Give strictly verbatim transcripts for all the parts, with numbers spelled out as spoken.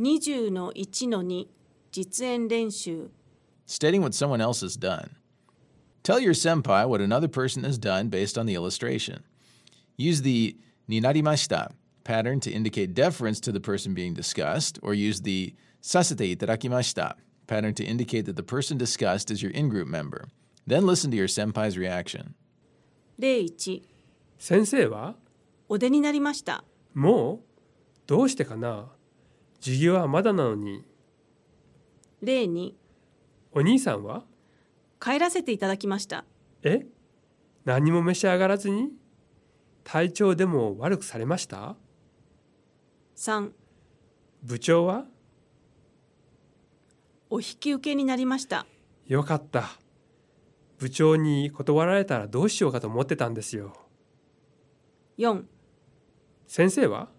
にじゅうのいちのに 実演練習 Stating what someone else has done. Tell your senpai what another person has done based on the illustration. Use the ni narimashita pattern to indicate deference to the person being discussed, or use the sasete itarakimashita pattern to indicate that the person discussed is your in-group member. Then listen to your senpai's reaction. 例いち先生はお出になりました。 もうどうしてかな。授業はまだなのに。 例にお兄さんは帰らせていただきました。 え何も召し上がらずに体調でも悪くされました。 さん部長はお引き受けになりました。 よかった。部長に断られたらどうしようかと思ってたんですよ。 よん先生は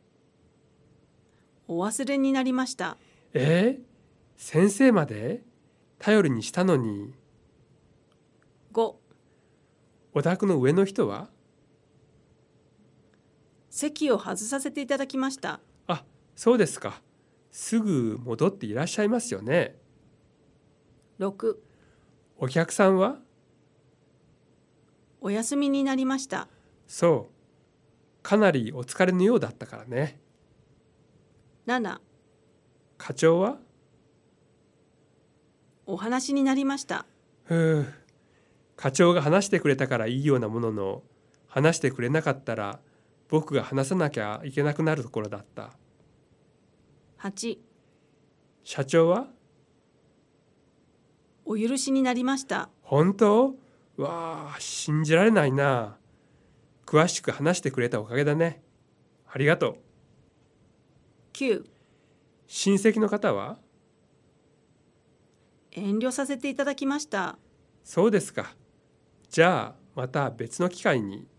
お忘れになりました。 えー、先生まで頼りにしたのに。 ごお宅の上の人は席を外させていただきました。 あ、そうですか。すぐ戻っていらっしゃいますよね。 ろくお客さんはお休みになりました。 そう。かなりお疲れのようだったからね。 なな課長はお話になりました。 ふう。課長が話してくれたからいいようなものの、話してくれなかったら僕が話さなきゃいけなくなるところだった。 はち社長はお許しになりました。 本当？わあ、信じられないな。詳しく話してくれたおかげだね。ありがとう。 きゅう親戚の方は遠慮させていただきました。 そうですか。じゃあまた別の機会に。